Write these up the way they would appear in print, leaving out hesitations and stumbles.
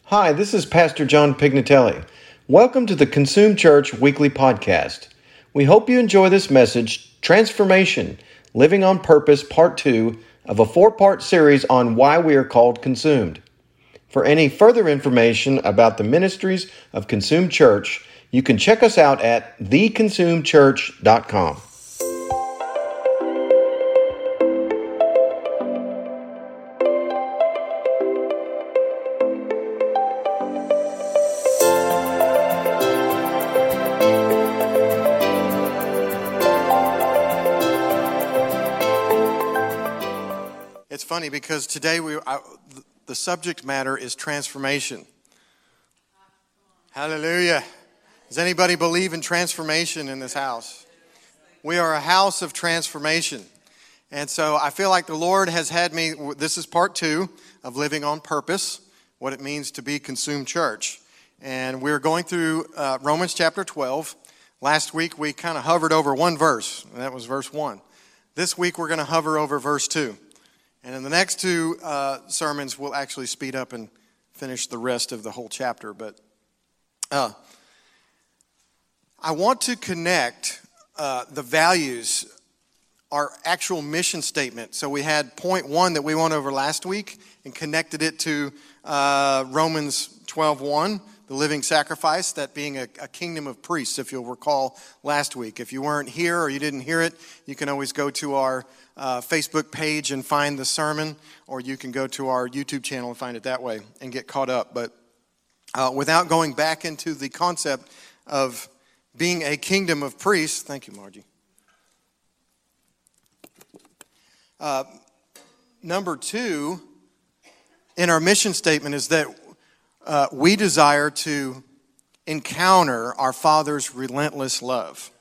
Hi, this is Pastor John Pignatelli. Welcome to the Consume Church Weekly Podcast. We hope you enjoy this message, Transformation, Living on Purpose, Part 2 of a 4-part series on why we are called consumed. For any further information about the ministries of Consume Church, you can check us out at theconsumechurch.com. It's funny because today the subject matter is transformation. Hallelujah. Does anybody believe in transformation in this house? We are a house of transformation. And so I feel like the Lord has had me, this is part 2 of Living on Purpose, what it means to be Consumed Church. And we're going through Romans chapter 12. Last week we kind of hovered over one verse, and that was verse 1. This week we're going to hover over verse 2. And in the next 2 sermons, we'll actually speed up and finish the rest of the whole chapter. But I want to connect the values, our actual mission statement. So we had point 1 that we went over last week and connected it to Romans 12:1, the living sacrifice, that being a kingdom of priests, if you'll recall last week. If you weren't here or you didn't hear it, you can always go to our Facebook page and find the sermon, or you can go to our YouTube channel and find it that way and get caught up. But without going back into the concept of being a kingdom of priests, thank you, Margie. Number 2 in our mission statement is that we desire to encounter our Father's relentless love.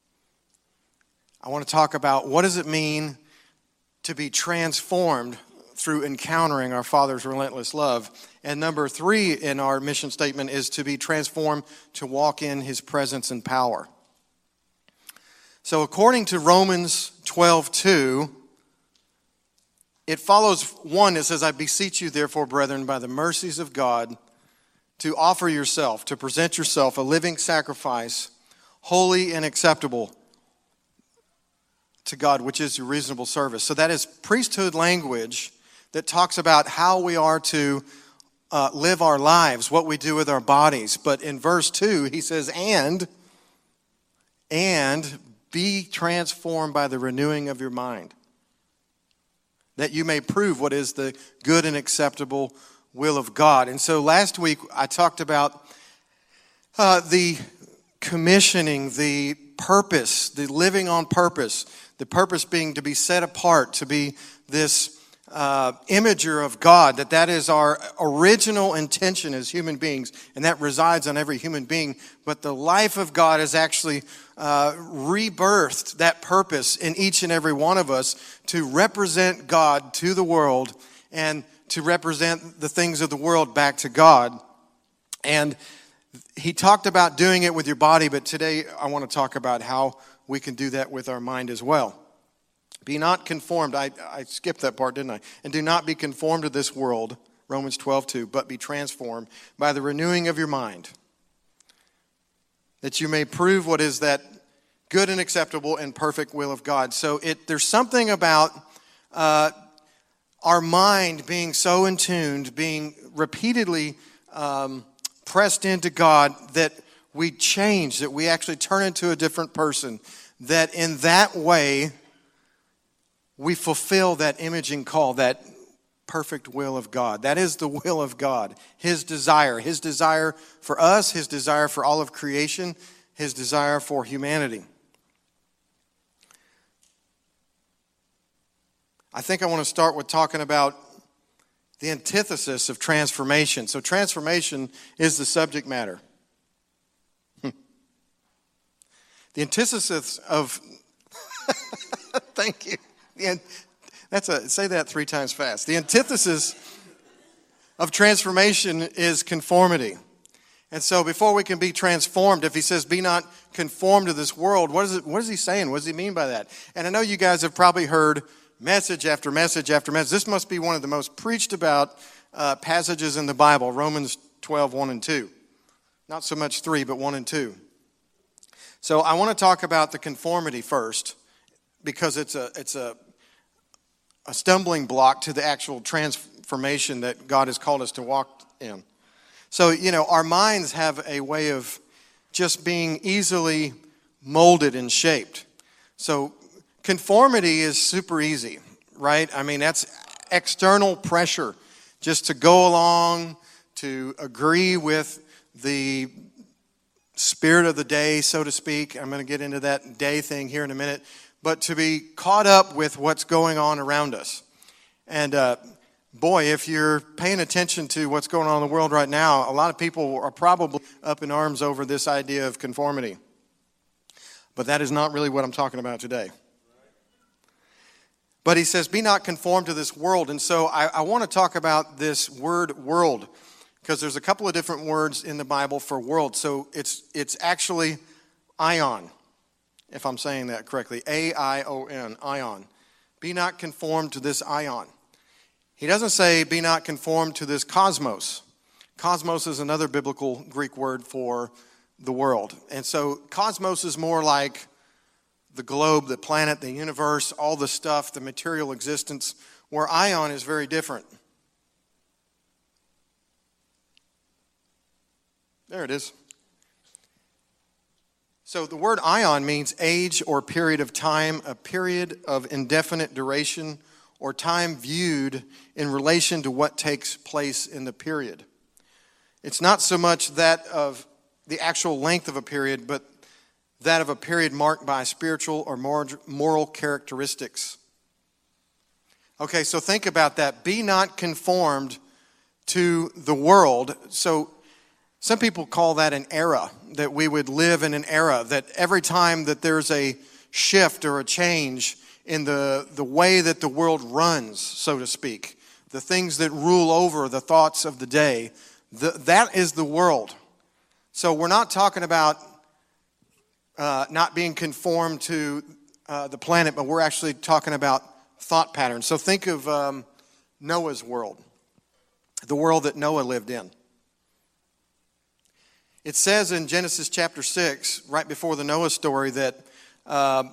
I want to talk about what does it mean to be transformed through encountering our Father's relentless love. And number 3 in our mission statement is to be transformed to walk in His presence and power. So according to Romans 12:2, it follows 1, it says, I beseech you therefore, brethren, by the mercies of God, to offer yourself, to present yourself a living sacrifice, holy and acceptable to God, which is your reasonable service. So that is priesthood language that talks about how we are to live our lives, what we do with our bodies. But in verse 2, he says, and be transformed by the renewing of your mind, that you may prove what is the good and acceptable will of God. And so last week I talked about the commissioning, the purpose, the living on purpose, the purpose being to be set apart, to be this imager of God, that is our original intention as human beings, and that resides on every human being. But the life of God has actually rebirthed that purpose in each and every one of us to represent God to the world and to represent the things of the world back to God. And he talked about doing it with your body, but today I want to talk about how we can do that with our mind as well. Be not conformed. I skipped that part, didn't I? And do not be conformed to this world, Romans 12:2, but be transformed by the renewing of your mind, that you may prove what is that good and acceptable and perfect will of God. So there's something about our mind being so in tune, being repeatedly pressed into God, that we change, that we actually turn into a different person, that in that way we fulfill that imaging call, that perfect will of God. That is the will of God, His desire for us, His desire for all of creation, His desire for humanity. I think I want to start with talking about the antithesis of transformation. So transformation is the subject matter. The antithesis of, thank you. Say that 3 times fast. The antithesis of transformation is conformity. And so before we can be transformed, if he says, be not conformed to this world, what is he saying? What does he mean by that? And I know you guys have probably heard message after message after message. This must be one of the most preached about passages in the Bible, Romans 12, 1 and 2. Not so much 3, but 1 and 2. So I want to talk about the conformity first, because it's a stumbling block to the actual transformation that God has called us to walk in. So, our minds have a way of just being easily molded and shaped. So conformity is super easy, right? I mean, that's external pressure just to go along, to agree with the spirit of the day, so to speak. I'm going to get into that day thing here in a minute. But to be caught up with what's going on around us. And boy, if you're paying attention to what's going on in the world right now, a lot of people are probably up in arms over this idea of conformity. But that is not really what I'm talking about today. But he says, be not conformed to this world. And so I want to talk about this word world, because there's a couple of different words in the Bible for world. So it's actually ion, if I'm saying that correctly. A-I-O-N, ion. Be not conformed to this ion. He doesn't say be not conformed to this cosmos. Cosmos is another biblical Greek word for the world. And so cosmos is more like the globe, the planet, the universe, all the stuff, the material existence, where ion is very different. There it is. So the word ion means age or period of time, a period of indefinite duration, or time viewed in relation to what takes place in the period. It's not so much that of the actual length of a period, but that of a period marked by spiritual or moral characteristics. Okay, so think about that. Be not conformed to the world. So some people call that an era, that we would live in an era, that every time that there's a shift or a change in the way that the world runs, so to speak, the things that rule over the thoughts of the day, that is the world. So we're not talking about not being conformed to the planet, but we're actually talking about thought patterns. So think of Noah's world, the world that Noah lived in. It says in Genesis chapter 6, right before the Noah story, that the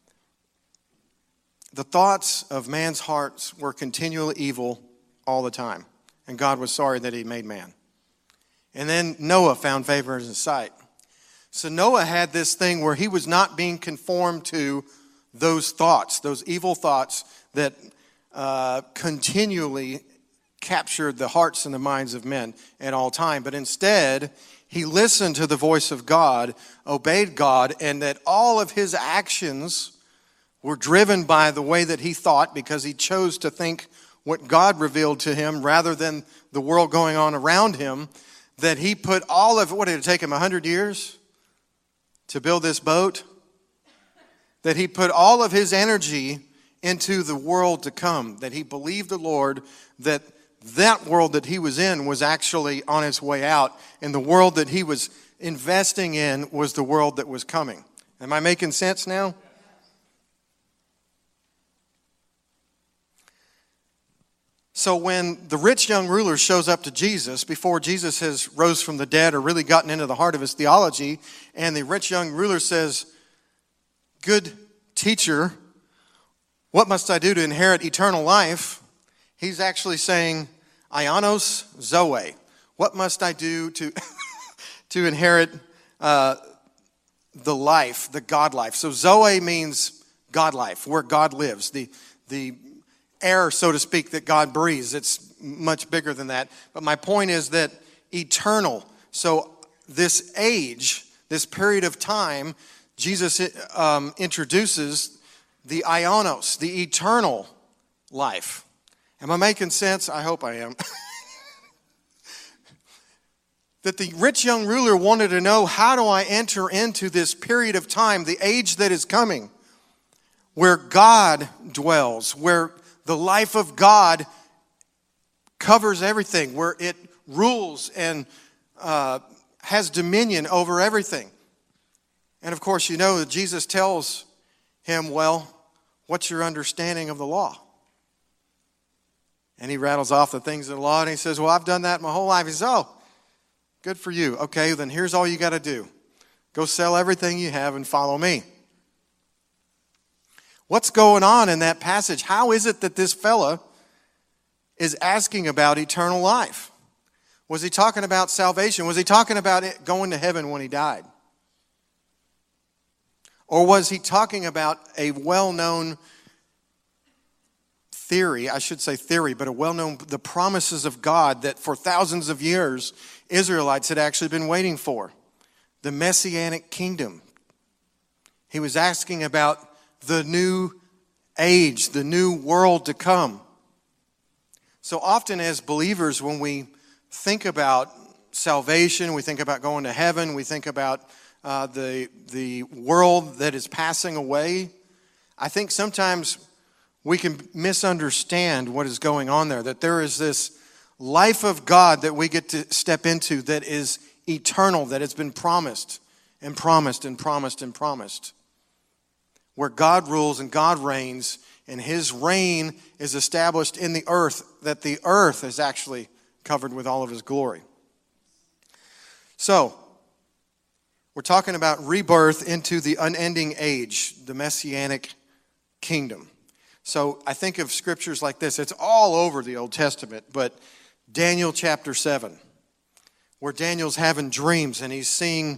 thoughts of man's hearts were continually evil all the time. And God was sorry that he made man. And then Noah found favor in his sight. So Noah had this thing where he was not being conformed to those thoughts, those evil thoughts that continually captured the hearts and the minds of men at all time. But instead, he listened to the voice of God, obeyed God, and that all of his actions were driven by the way that he thought, because he chose to think what God revealed to him rather than the world going on around him, that he put all of, what did it take him, 100 years to build this boat? That he put all of his energy into the world to come, that he believed the Lord, that world that he was in was actually on its way out, and the world that he was investing in was the world that was coming. Am I making sense now? So when the rich young ruler shows up to Jesus, before Jesus has rose from the dead or really gotten into the heart of his theology, and the rich young ruler says, "Good teacher, what must I do to inherit eternal life?" He's actually saying, "Ionos Zoe." What must I do to to inherit the life, the God life? So Zoe means God life, where God lives, the air, so to speak, that God breathes. It's much bigger than that. But my point is that eternal. So this age, this period of time, Jesus introduces the Ionos, the eternal life. Am I making sense? I hope I am. That the rich young ruler wanted to know, how do I enter into this period of time, the age that is coming, where God dwells, where the life of God covers everything, where it rules and has dominion over everything. And of course, you know that Jesus tells him, "Well, what's your understanding of the law?" And he rattles off the things of the law, and he says, "Well, I've done that my whole life." He says, "Oh, Good for you. Okay, then here's all you got to do. Go sell everything you have and follow me. What's going on in that passage? How is it that this fella is asking about eternal life? Was he talking about salvation? Was he talking about it going to heaven when he died? Or was he talking about a well-known theory, I should say theory, but a well-known, the promises of God that for thousands of years Israelites had actually been waiting for? The Messianic kingdom. He was asking about the new age, the new world to come. So often as believers, when we think about salvation, we think about going to heaven, we think about the world that is passing away, I think sometimes we can misunderstand what is going on there, that there is this life of God that we get to step into that is eternal, that has been promised and promised and promised and promised, where God rules and God reigns, and his reign is established in the earth, that the earth is actually covered with all of his glory. So, we're talking about rebirth into the unending age, the Messianic kingdom. So I think of scriptures like this. It's all over the Old Testament, but Daniel chapter 7, where Daniel's having dreams and he's seeing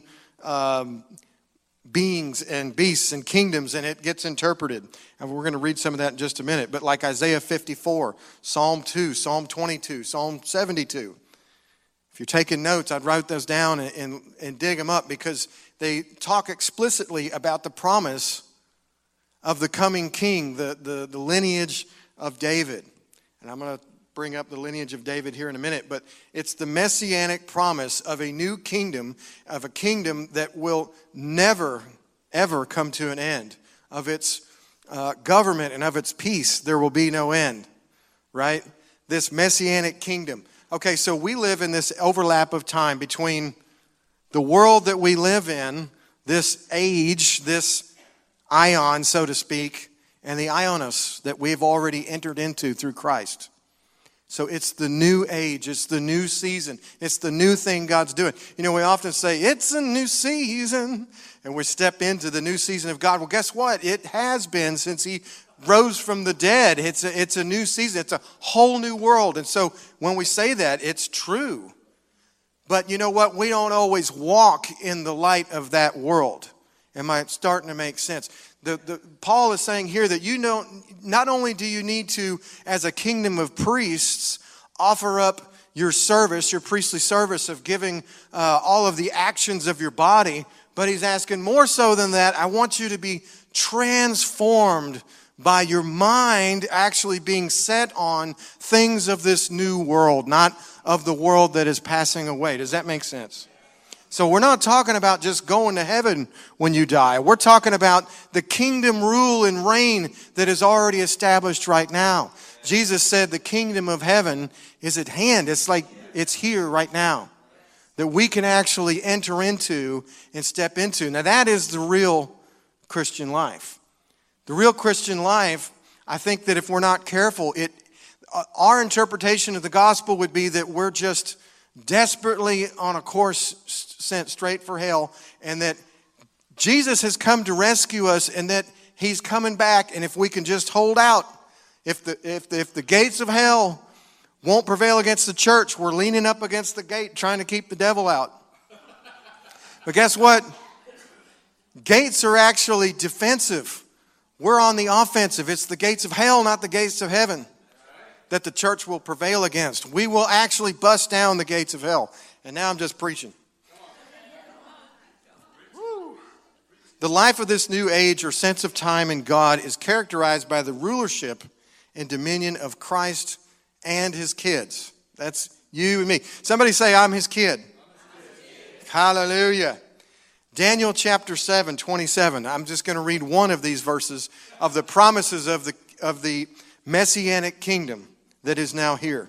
beings and beasts and kingdoms, and it gets interpreted. And we're going to read some of that in just a minute. But like Isaiah 54, Psalm 2, Psalm 22, Psalm 72. If you're taking notes, I'd write those down and dig them up, because they talk explicitly about the promise of the coming king, the lineage of David. And I'm going to bring up the lineage of David here in a minute, but it's the messianic promise of a new kingdom, of a kingdom that will never, ever come to an end. Of its government and of its peace, there will be no end, right? This messianic kingdom. Okay, so we live in this overlap of time between the world that we live in, this age, this ion, so to speak, and the ionos that we've already entered into through Christ. So it's the new age, it's the new season, it's the new thing God's doing. You know, we often say, it's a new season, and we step into the new season of God. Well, guess what? It has been since he rose from the dead. It's a new season. It's a whole new world. And so when we say that, it's true. But you know what? We don't always walk in the light of that world. Am I starting to make sense? Paul is saying here that you know, not only do you need to, as a kingdom of priests, offer up your service, your priestly service of giving all of the actions of your body, but he's asking more so than that. I want you to be transformed by your mind actually being set on things of this new world, not of the world that is passing away. Does that make sense? So we're not talking about just going to heaven when you die. We're talking about the kingdom rule and reign that is already established right now. Jesus said the kingdom of heaven is at hand. It's like it's here right now, that we can actually enter into and step into. Now that is the real Christian life. The real Christian life, I think that if we're not careful, our interpretation of the gospel would be that we're just desperately on a course sent straight for hell, and that Jesus has come to rescue us, and that he's coming back, and if we can just hold out, if the gates of hell won't prevail against the church, we're leaning up against the gate trying to keep the devil out. But guess what? Gates are actually defensive. We're on the offensive. It's the gates of hell, not the gates of heaven, that the church will prevail against. We will actually bust down the gates of hell. And now I'm just preaching. Woo. The life of this new age or sense of time in God is characterized by the rulership and dominion of Christ and his kids. That's you and me. Somebody say, I'm his kid. Hallelujah. Daniel chapter 7, 27. I'm just going to read one of these verses of the promises of the Messianic kingdom that is now here.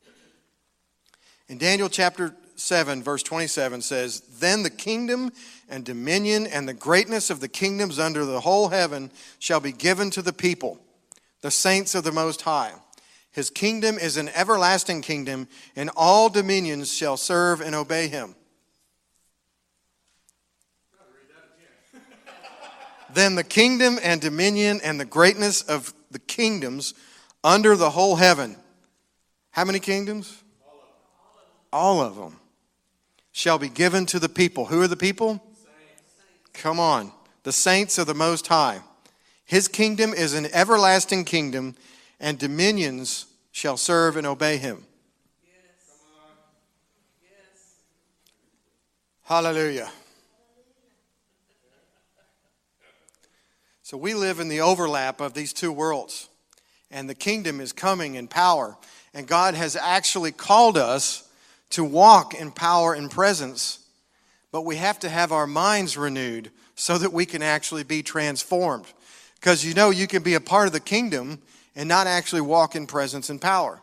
In Daniel chapter 7, verse 27 says, Then the kingdom and dominion and the greatness of the kingdoms under the whole heaven shall be given to the people, the saints of the Most High. His kingdom is an everlasting kingdom, and all dominions shall serve and obey him. Then the kingdom and dominion and the greatness of the kingdoms under the whole heaven. How many kingdoms? All of them. Shall be given to the people. Who are the people? Come on. The saints of the Most High. His kingdom is an everlasting kingdom, and dominions shall serve and obey him. Hallelujah. So we live in the overlap of these two worlds. And the kingdom is coming in power. And God has actually called us to walk in power and presence. But we have to have our minds renewed so that we can actually be transformed. Because you can be a part of the kingdom and not actually walk in presence and power.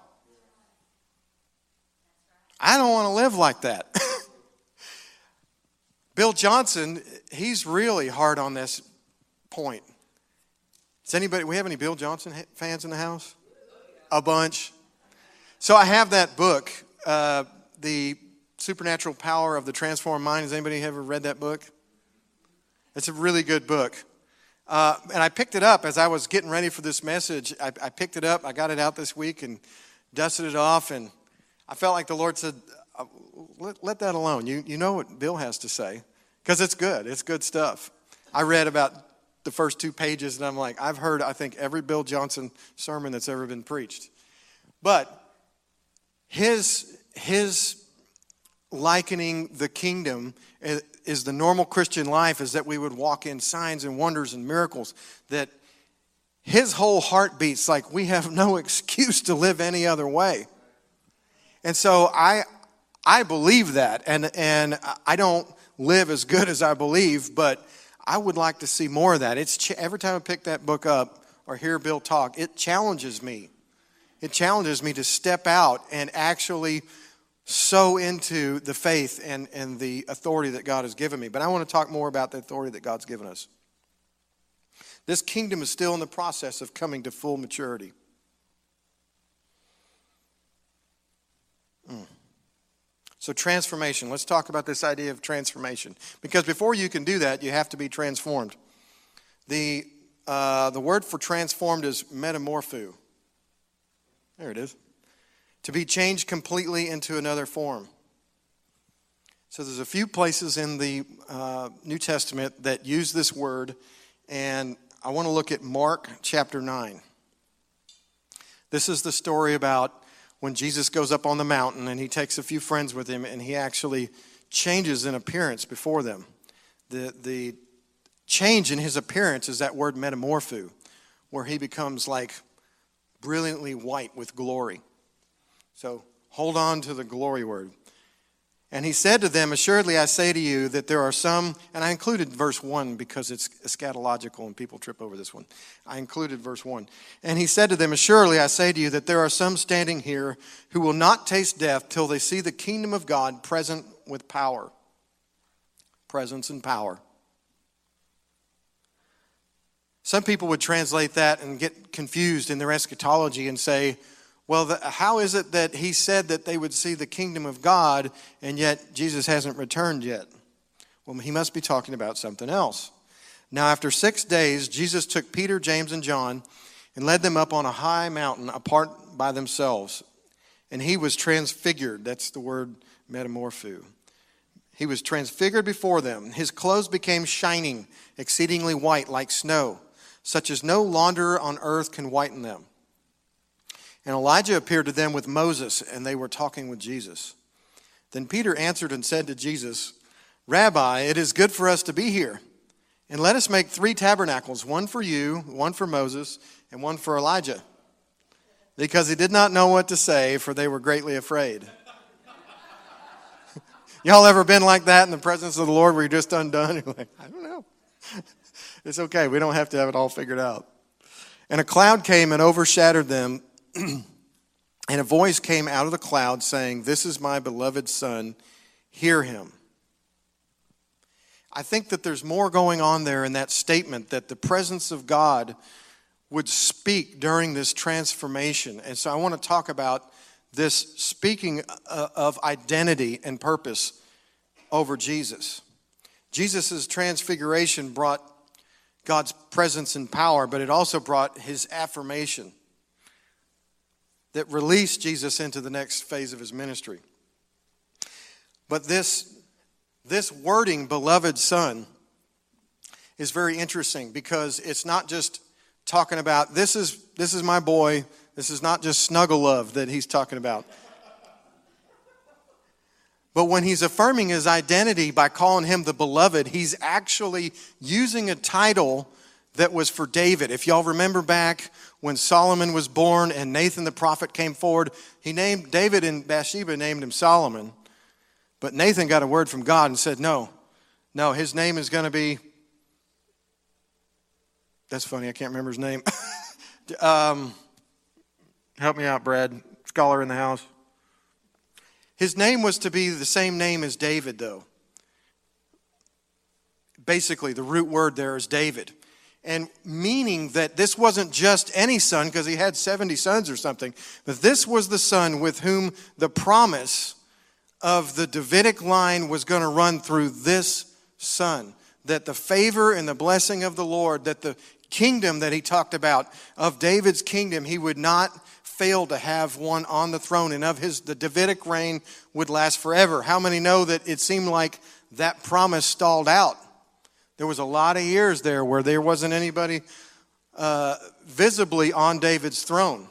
I don't want to live like that. Bill Johnson, he's really hard on this point. We have any Bill Johnson fans in the house? A bunch. So I have that book, The Supernatural Power of the Transformed Mind. Has anybody ever read that book? It's a really good book. And I picked it up as I was getting ready for this message. I picked it up. I got it out this week and dusted it off. And I felt like the Lord said, let that alone. You know what Bill has to say. Because it's good. It's good stuff. I read about the first 2 pages, and I'm like, I've heard, I think, every Bill Johnson sermon that's ever been preached. But his likening the kingdom is the normal Christian life, is that we would walk in signs and wonders and miracles, that his whole heart beats like we have no excuse to live any other way. And so I believe that, and I don't live as good as I believe, but I would like to see more of that. Every time I pick that book up or hear Bill talk, it challenges me. It challenges me to step out and actually sow into the faith and the authority that God has given me. But I want to talk more about the authority that God's given us. This kingdom is still in the process of coming to full maturity. So transformation. Let's talk about this idea of transformation. Because before you can do that, you have to be transformed. The word for transformed is metamorpho. There it is. To be changed completely into another form. So there's a few places in the New Testament that use this word. And I want to look at Mark chapter 9. This is the story about when Jesus goes up on the mountain and he takes a few friends with him and he actually changes in appearance before them. The change in his appearance is that word metamorpho, where he becomes like brilliantly white with glory. So hold on to the glory word. And he said to them, assuredly I say to you that there are some, and I included verse 1 because it's eschatological and people trip over this one. I included verse 1. And he said to them, assuredly I say to you that there are some standing here who will not taste death till they see the kingdom of God present with power. Presence and power. Some people would translate that and get confused in their eschatology and say, well, how is it that he said that they would see the kingdom of God and yet Jesus hasn't returned yet? Well, he must be talking about something else. Now, after 6 days, Jesus took Peter, James, and John and led them up on a high mountain apart by themselves. And he was transfigured. That's the word metamorpho. He was transfigured before them. His clothes became shining, exceedingly white like snow, such as no launderer on earth can whiten them. And Elijah appeared to them with Moses, and they were talking with Jesus. Then Peter answered and said to Jesus, Rabbi, it is good for us to be here. And let us make 3 tabernacles, one for you, one for Moses, and one for Elijah. Because he did not know what to say, for they were greatly afraid. Y'all ever been like that in the presence of the Lord where you're just undone? You're like, I don't know. It's okay. We don't have to have it all figured out. And a cloud came and overshadowed them. And a voice came out of the cloud saying, this is my beloved son, hear him. I think that there's more going on there in that statement, that the presence of God would speak during this transformation. And so I want to talk about this speaking of identity and purpose over Jesus. Jesus' transfiguration brought God's presence and power, but it also brought his affirmation that released Jesus into the next phase of his ministry. But this wording, beloved son, is very interesting because it's not just talking about, this is my boy. This is not just snuggle love that he's talking about. But when he's affirming his identity by calling him the beloved, he's actually using a title that was for David. If y'all remember back when Solomon was born and Nathan the prophet came forward, he named David, and Bathsheba named him Solomon. But Nathan got a word from God and said, no, his name is going to be, that's funny, I can't remember his name. Help me out, Brad, scholar in the house. His name was to be the same name as David, though. Basically, the root word there is David. And meaning that this wasn't just any son, because he had 70 sons or something, but this was the son with whom the promise of the Davidic line was going to run through this son. That the favor and the blessing of the Lord, that the kingdom that he talked about, of David's kingdom, he would not fail to have one on the throne, and of the Davidic reign would last forever. How many know that it seemed like that promise stalled out? There was a lot of years there where there wasn't anybody visibly on David's throne.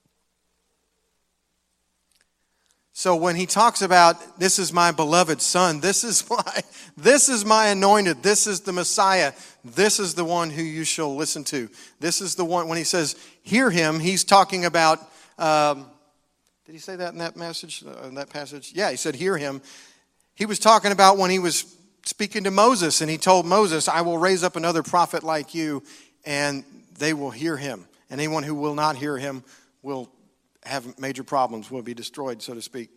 So when he talks about, this is my beloved son, this is my anointed, this is the Messiah, this is the one who you shall listen to. This is the one, when he says, hear him, he's talking about, did he say that in that message, in that passage? Yeah, he said, hear him. He was talking about when he was speaking to Moses, and he told Moses, I will raise up another prophet like you, and they will hear him. And anyone who will not hear him will have major problems, will be destroyed, so to speak.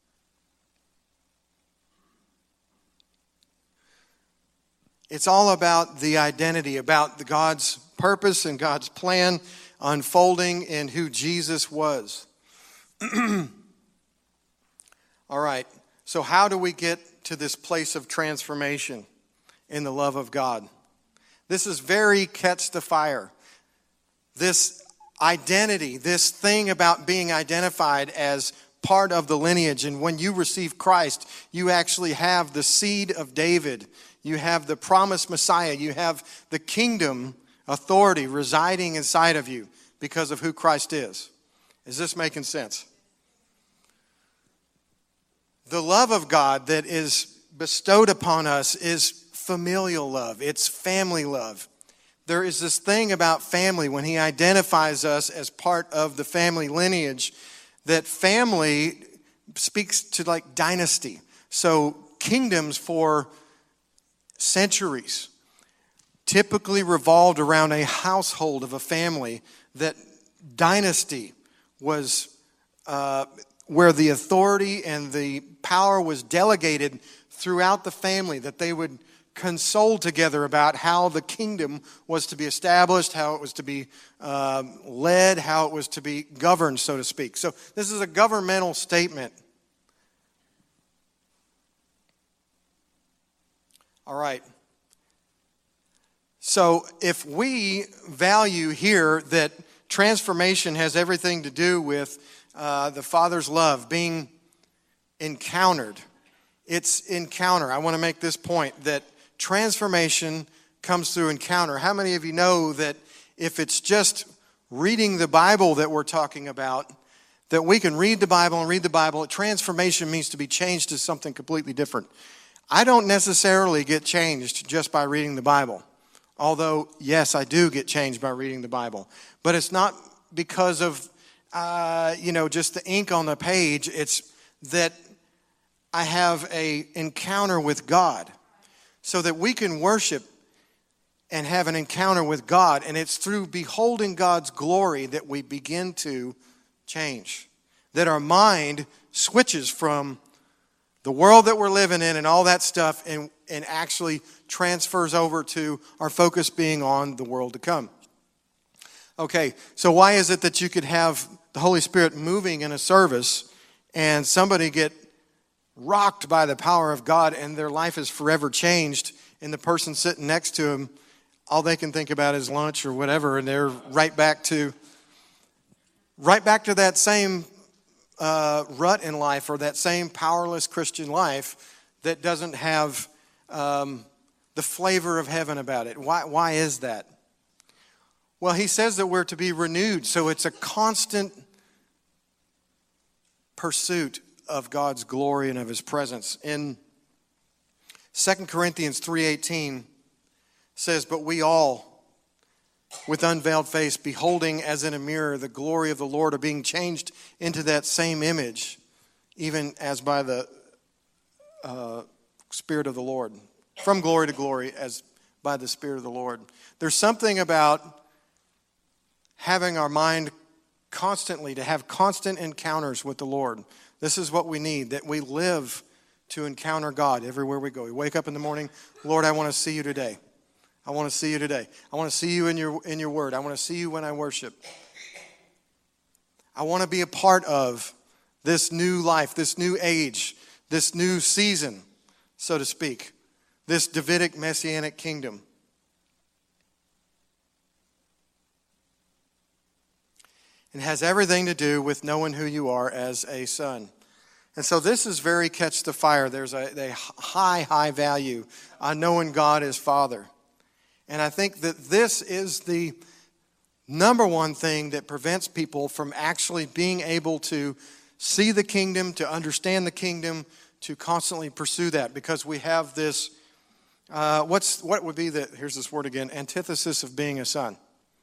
It's all about the identity, about God's purpose and God's plan unfolding in who Jesus was. All right, so how do we get to this place of transformation in the love of God? This is very catch the fire. This identity, this thing about being identified as part of the lineage. And when you receive Christ, you actually have the seed of David. You have the promised Messiah. You have the kingdom authority residing inside of you because of who Christ is. Is this making sense? The love of God that is bestowed upon us is familial love. It's family love. There is this thing about family when he identifies us as part of the family lineage, that family speaks to like dynasty. So kingdoms for centuries typically revolved around a household of a family. That dynasty was where the authority and the power was delegated throughout the family, that they would console together about how the kingdom was to be established, how it was to be led, how it was to be governed, so to speak. So this is a governmental statement. All right. So if we value here that transformation has everything to do with the Father's love being encountered, it's encounter. I want to make this point that transformation comes through encounter. How many of you know that if it's just reading the Bible that we're talking about, that we can read the Bible and read the Bible, transformation means to be changed to something completely different. I don't necessarily get changed just by reading the Bible. Although, yes, I do get changed by reading the Bible. But it's not because of, just the ink on the page. It's that I have an encounter with God. So that we can worship and have an encounter with God. And it's through beholding God's glory that we begin to change. That our mind switches from the world that we're living in and all that stuff and actually transfers over to our focus being on the world to come. Okay, so why is it that you could have the Holy Spirit moving in a service and somebody get rocked by the power of God and their life is forever changed, and the person sitting next to him, all they can think about is lunch or whatever, and they're right back to that same rut in life, or that same powerless Christian life that doesn't have the flavor of heaven about it? Why is that? Well, he says that we're to be renewed, so it's a constant pursuit of God's glory and of his presence. In 2 Corinthians 3:18 says, "But we all, with unveiled face, beholding as in a mirror the glory of the Lord, are being changed into that same image, even as by the Spirit of the Lord." From glory to glory, as by the Spirit of the Lord. There's something about having our mind constantly, to have constant encounters with the Lord. This is what we need, that we live to encounter God everywhere we go. We wake up in the morning, Lord, I want to see you today. I want to see you today. I want to see you in your word. I want to see you when I worship. I want to be a part of this new life, this new age, this new season, so to speak, this Davidic Messianic kingdom. It has everything to do with knowing who you are as a son. And so this is very catch the fire. There's a high value on knowing God as Father. And I think that this is the number one thing that prevents people from actually being able to see the kingdom, to understand the kingdom, to constantly pursue that. Because we have this, what would be here's this word again, antithesis of being a son.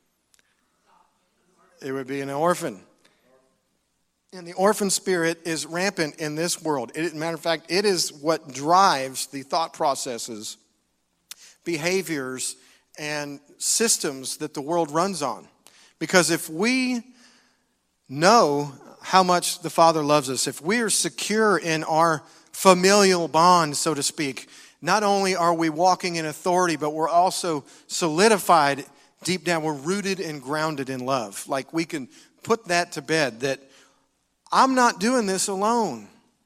It would be an orphan. And the orphan spirit is rampant in this world. Matter of fact, it is what drives the thought processes, behaviors, and systems that the world runs on. Because if we know how much the Father loves us, if we are secure in our familial bond, so to speak, not only are we walking in authority, but we're also solidified deep down. We're rooted and grounded in love. Like, we can put that to bed, that I'm not doing this alone.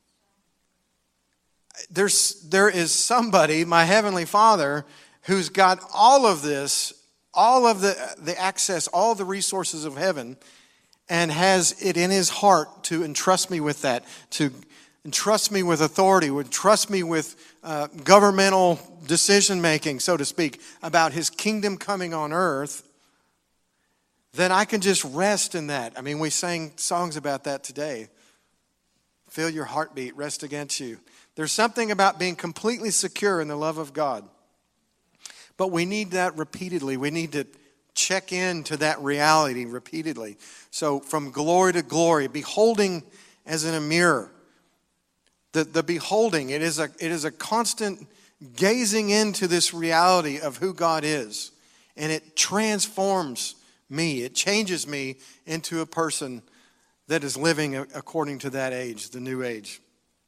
There is somebody, my Heavenly Father, who's got all of this, all of the access, all the resources of heaven, and has it in his heart to entrust me with that, to entrust me with authority, would trust me with governmental decision making, so to speak, about his kingdom coming on earth. Then I can just rest in that. I mean, we sang songs about that today. Feel your heartbeat rest against you. There's something about being completely secure in the love of God. But we need that repeatedly. We need to check into that reality repeatedly. So from glory to glory, beholding as in a mirror. The beholding, it is a constant gazing into this reality of who God is. And it transforms me. It changes me into a person that is living according to that age, the new age.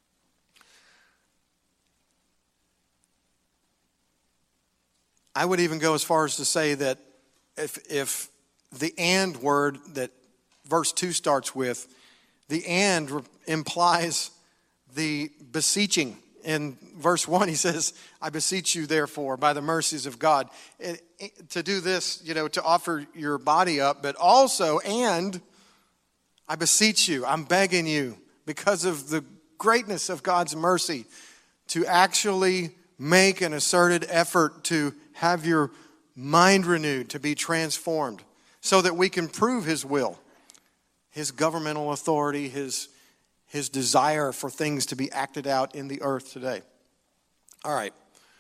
I would even go as far as to say that if the "and" word that verse 2 starts with, the "and" implies the beseeching. In verse 1, he says, I beseech you, therefore, by the mercies of God, to do this, to offer your body up, but also, and I beseech you, I'm begging you, because of the greatness of God's mercy, to actually make an asserted effort to have your mind renewed, to be transformed, so that we can prove his will, his governmental authority, his desire for things to be acted out in the earth today. All right.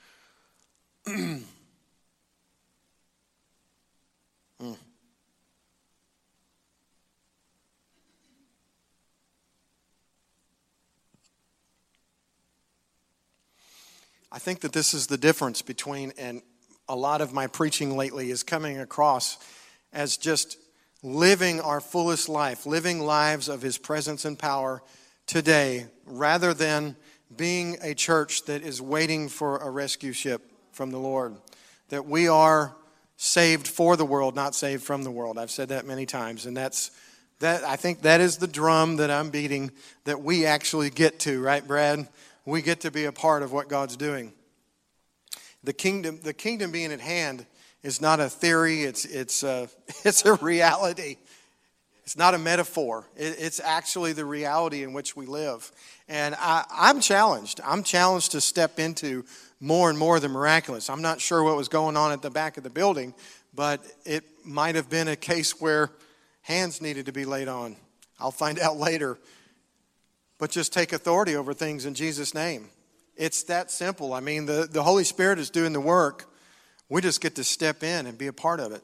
I think that this is the difference between, and a lot of my preaching lately is coming across as just living our fullest life, living lives of his presence and power today, rather than being a church that is waiting for a rescue ship from the Lord. That we are saved for the world, not saved from the world. I've said that many times, and I think that is the drum that I'm beating, that we actually get to, right, Brad? We get to be a part of what God's doing. The kingdom being at hand is not a theory. It's a reality. It's not a metaphor. It's actually the reality in which we live. And I'm challenged. I'm challenged to step into more and more of the miraculous. I'm not sure what was going on at the back of the building, but it might have been a case where hands needed to be laid on. I'll find out later. But just take authority over things in Jesus' name. It's that simple. I mean, the Holy Spirit is doing the work. We just get to step in and be a part of it.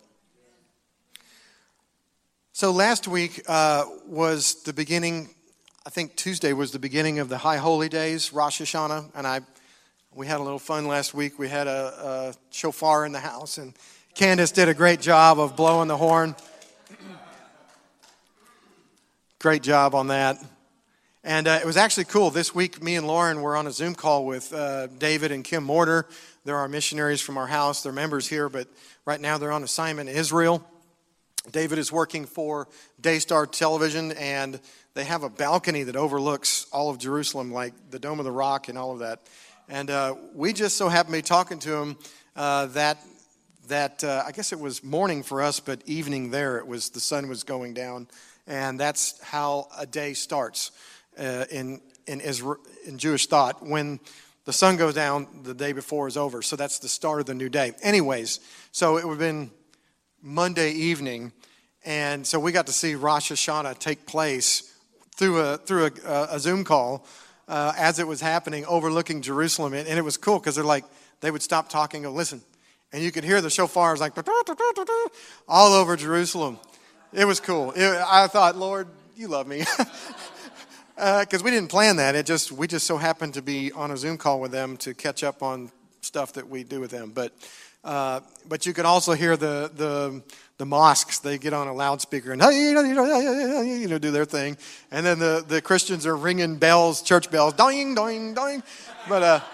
So last week was the beginning, I think Tuesday was the beginning of the High Holy Days, Rosh Hashanah, and we had a little fun last week. We had a shofar in the house, and Candace did a great job of blowing the horn. Great job on that. And it was actually cool. This week, me and Lauren were on a Zoom call with David and Kim Mortar. They're our missionaries from our house. They're members here, but right now they're on assignment in Israel. David is working for Daystar Television, and they have a balcony that overlooks all of Jerusalem, like the Dome of the Rock and all of that. And we just so happened to be talking to him that I guess it was morning for us, but evening there. The sun was going down, and that's how a day starts in Jewish thought. When the sun goes down, the day before is over. So that's the start of the new day. Anyways, so it would have been Monday evening, and so we got to see Rosh Hashanah take place through a Zoom call as it was happening, overlooking Jerusalem, and it was cool because they would stop talking and listen, and you could hear the shofars like all over Jerusalem. It was cool. I thought, Lord, you love me, because we didn't plan that. We just so happened to be on a Zoom call with them to catch up on stuff that we do with them, but you can also hear the mosques. They get on a loudspeaker and do their thing, and then the Christians are ringing bells, church bells, doing, doing, doing. But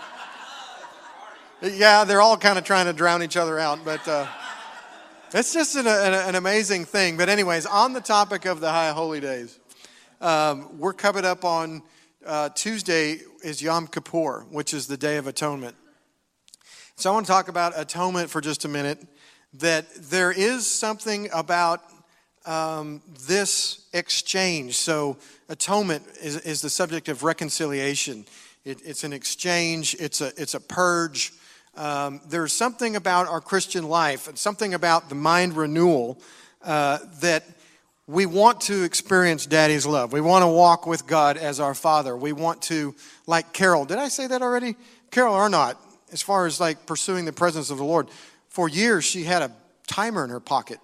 yeah, they're all kind of trying to drown each other out. But it's just an amazing thing. But anyways, on the topic of the High Holy Days, we're coming up on Tuesday is Yom Kippur, which is the Day of Atonement. So I want to talk about atonement for just a minute, that there is something about this exchange. So atonement is the subject of reconciliation. It's an exchange. It's a purge. There's something about our Christian life and something about the mind renewal that we want to experience Daddy's love. We want to walk with God as our Father. We want to, like Carol. Did I say that already? Carol Arnott. As far as like pursuing the presence of the Lord. For years, she had a timer in her pocket.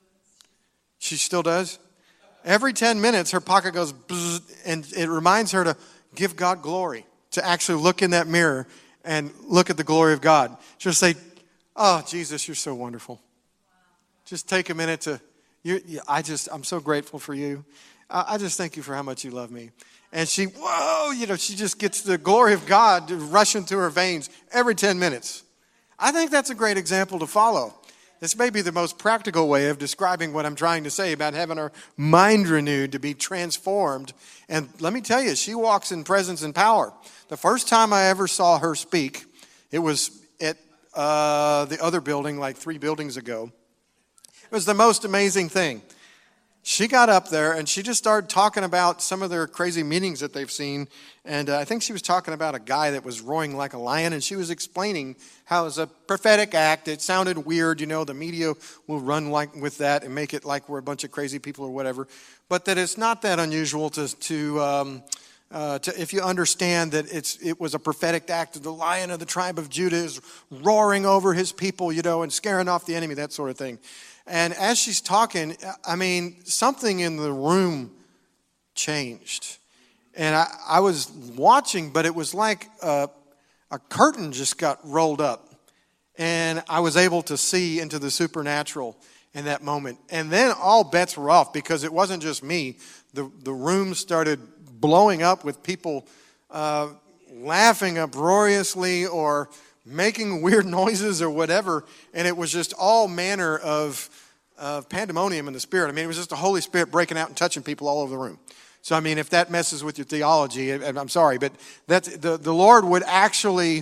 She still does? Every 10 minutes, her pocket goes bzz, and it reminds her to give God glory, to actually look in that mirror and look at the glory of God. She'll say, oh, Jesus, you're so wonderful. Just take a minute I'm so grateful for you. I just thank you for how much you love me. And she just gets the glory of God rushing through her veins every 10 minutes. I think that's a great example to follow. This may be the most practical way of describing what I'm trying to say about having our mind renewed, to be transformed. And let me tell you, she walks in presence and power. The first time I ever saw her speak, it was at the other building, like 3 buildings ago. It was the most amazing thing. She got up there and she just started talking about some of their crazy meetings that they've seen. And I think she was talking about a guy that was roaring like a lion. And she was explaining how it's a prophetic act. It sounded weird. The media will run like with that and make it like we're a bunch of crazy people or whatever. But that it's not that unusual to if you understand that it was a prophetic act. The Lion of the tribe of Judah is roaring over his people, and scaring off the enemy, that sort of thing. And as she's talking, something in the room changed. And I was watching, but it was like a curtain just got rolled up. And I was able to see into the supernatural in that moment. And then all bets were off, because it wasn't just me. The room started blowing up with people laughing uproariously or making weird noises or whatever, and it was just all manner of pandemonium in the Spirit. I mean, it was just the Holy Spirit breaking out and touching people all over the room. So, I mean, if that messes with your theology, I'm sorry, but that's, the Lord would actually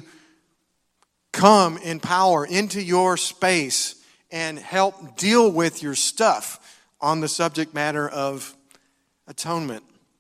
come in power into your space and help deal with your stuff on the subject matter of atonement.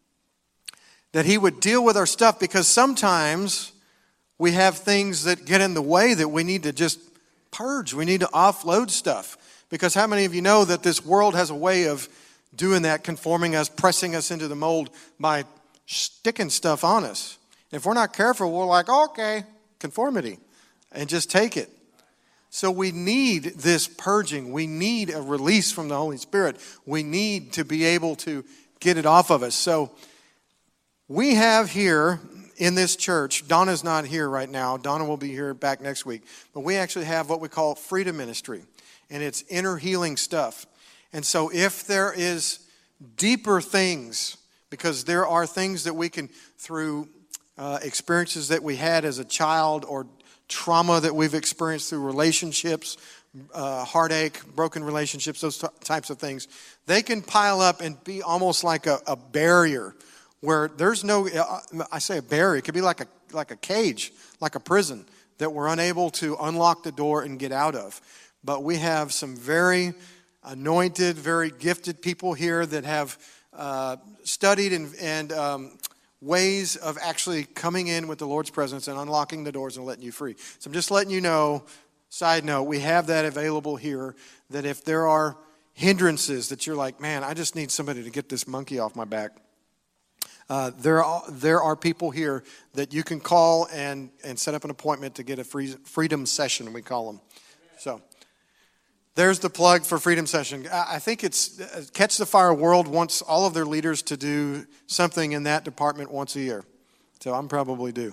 That He would deal with our stuff, because sometimes we have things that get in the way that we need to just purge. We need to offload stuff. Because how many of you know that this world has a way of doing that, conforming us, pressing us into the mold by sticking stuff on us? And if we're not careful, we're like, okay, conformity, and just take it. So we need this purging. We need a release from the Holy Spirit. We need to be able to get it off of us. So we have here in this church, Donna's not here right now. Donna will be here back next week. But we actually have what we call freedom ministry. And it's inner healing stuff. And so if there is deeper things, because there are things that we can, through experiences that we had as a child or trauma that we've experienced through relationships, heartache, broken relationships, those types of things, they can pile up and be almost like a barrier where there's no, I say a barrier, it could be like a cage, like a prison that we're unable to unlock the door and get out of. But we have some very anointed, very gifted people here that have studied and ways of actually coming in with the Lord's presence and unlocking the doors and letting you free. So I'm just letting you know, side note, we have that available here, that if there are hindrances that you're like, man, I just need somebody to get this monkey off my back, there are people here that you can call and set up an appointment to get a freedom session, we call them. So there's the plug for Freedom Session. I think it's Catch the Fire World wants all of their leaders to do something in that department once a year. So I'm probably due.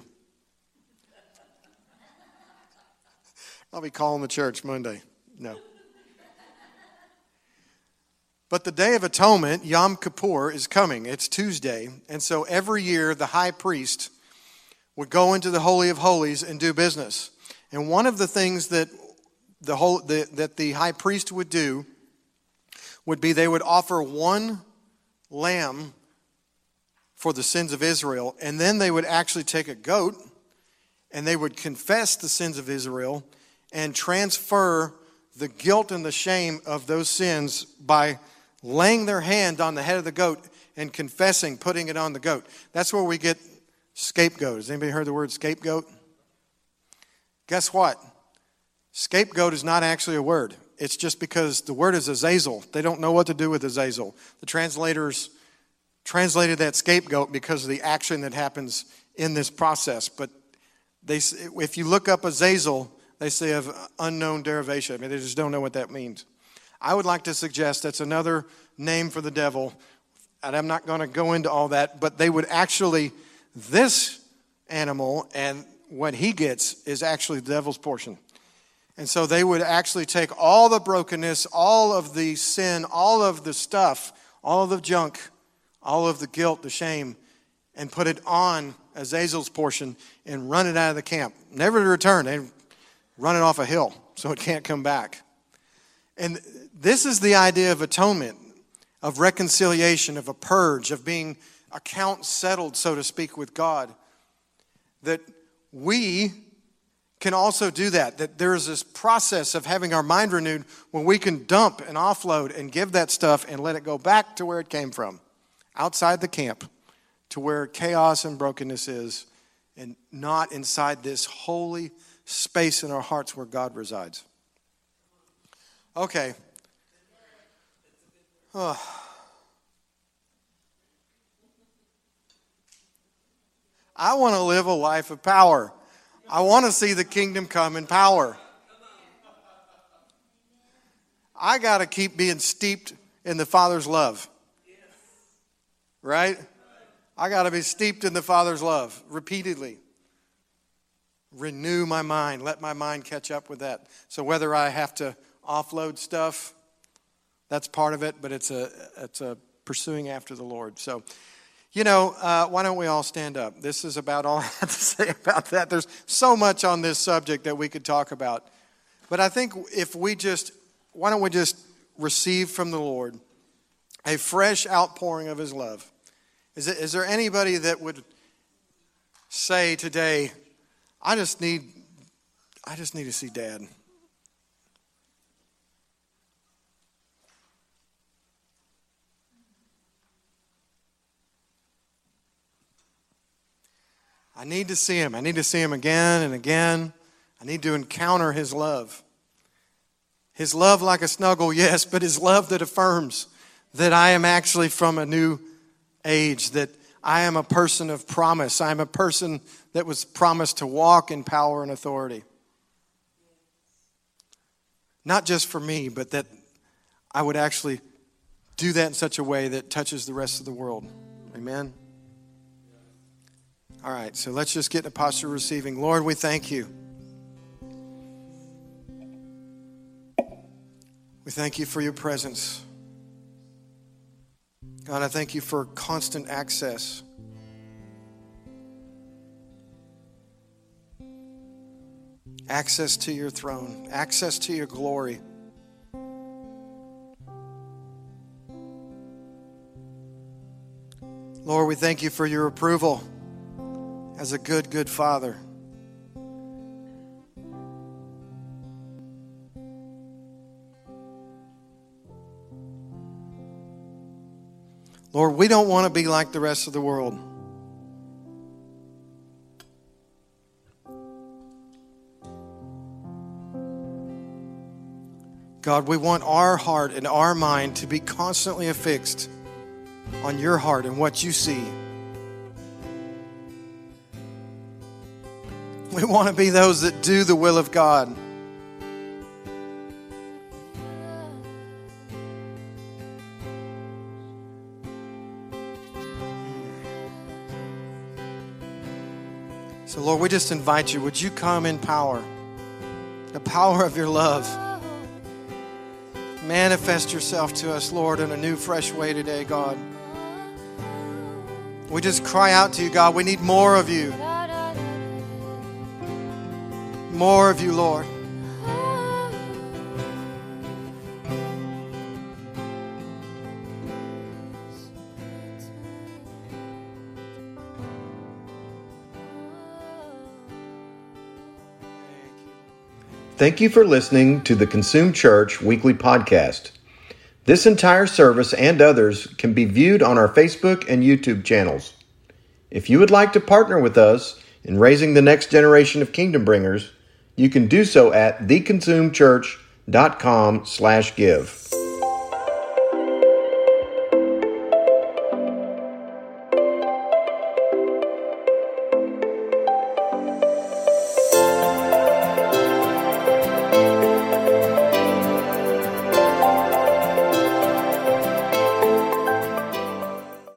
I'll be calling the church Monday. No. But the Day of Atonement, Yom Kippur, is coming. It's Tuesday. And so every year the high priest would go into the Holy of Holies and do business. And one of the things that the high priest would do would be they would offer one lamb for the sins of Israel, and then they would actually take a goat and they would confess the sins of Israel and transfer the guilt and the shame of those sins by laying their hand on the head of the goat and confessing, putting it on the goat. That's where we get scapegoat. Has anybody heard the word scapegoat? Guess what? Scapegoat is not actually a word. It's just because the word is Azazel. They don't know what to do with Azazel. The translators translated that scapegoat because of the action that happens in this process. But if you look up Azazel, they say of unknown derivation. I mean, they just don't know what that means. I would like to suggest that's another name for the devil. And I'm not going to go into all that. But they would actually, this animal and what he gets is actually the devil's portion. And so they would actually take all the brokenness, all of the sin, all of the stuff, all of the junk, all of the guilt, the shame, and put it on Azazel's portion and run it out of the camp. Never to return. They run it off a hill so it can't come back. And this is the idea of atonement, of reconciliation, of a purge, of being account settled, so to speak, with God. That we can also do that there's this process of having our mind renewed where we can dump and offload and give that stuff and let it go back to where it came from, outside the camp, to where chaos and brokenness is, and not inside this holy space in our hearts where God resides. Okay. I want to live a life of power. I want to see the kingdom come in power. I got to keep being steeped in the Father's love. Right? I got to be steeped in the Father's love repeatedly. Renew my mind. Let my mind catch up with that. So whether I have to offload stuff, that's part of it, but it's a pursuing after the Lord. So Why don't we all stand up? This is about all I have to say about that. There's so much on this subject that we could talk about. But I think why don't we just receive from the Lord a fresh outpouring of His love? Is there anybody that would say today, I just need to see Dad? I need to see Him. I need to see Him again and again. I need to encounter His love. His love like a snuggle, yes, but His love that affirms that I am actually from a new age, that I am a person of promise. I am a person that was promised to walk in power and authority. Not just for me, but that I would actually do that in such a way that touches the rest of the world. Amen? All right, so let's just get in a posture of receiving. Lord, we thank You. We thank You for Your presence. God, I thank You for constant access. Access to Your throne, access to Your glory. Lord, we thank You for Your approval as a good, good Father. Lord, we don't want to be like the rest of the world. God, we want our heart and our mind to be constantly affixed on Your heart and what You see. We want to be those that do the will of God. So, Lord, we just invite You. Would You come in power? The power of Your love. Manifest Yourself to us, Lord, in a new, fresh way today, God. We just cry out to You, God. We need more of You. More of You, Lord. Thank you for listening to the Consume Church Weekly Podcast. This entire service and others can be viewed on our Facebook and YouTube channels. If you would like to partner with us in raising the next generation of Kingdom Bringers, you can do so at theconsumechurch.com/give.